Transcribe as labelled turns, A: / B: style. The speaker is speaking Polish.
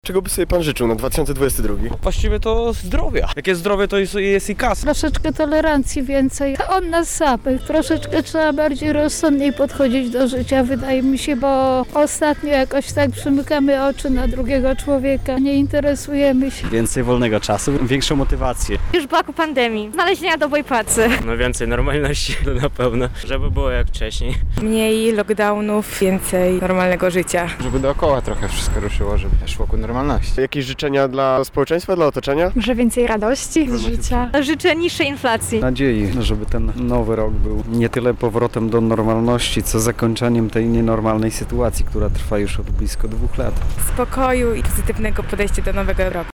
A: Czego by sobie pan życzył na 2022?
B: Właściwie to zdrowia. Jak jest zdrowie, to jest i kasa.
C: Troszeczkę tolerancji więcej od nas samych. Troszeczkę trzeba bardziej rozsądniej podchodzić do życia, wydaje mi się, bo ostatnio jakoś tak przymykamy oczy na drugiego człowieka, nie interesujemy się.
D: Więcej wolnego czasu, większą motywację.
E: Już braku pandemii, znalezienia dobrej pracy.
F: No więcej normalności to na pewno, żeby było jak wcześniej.
G: Mniej lockdownów, więcej normalnego życia.
H: Żeby dookoła trochę wszystko ruszyło, żeby szło ku normalności.
A: Jakieś życzenia dla społeczeństwa, dla otoczenia?
E: Może więcej radości z życia. Życzę niższej inflacji.
D: Nadziei, żeby ten nowy rok był nie tyle powrotem do normalności, co zakończeniem tej nienormalnej sytuacji, która trwa już od blisko 2 lat.
G: Spokoju i pozytywnego podejścia do nowego roku.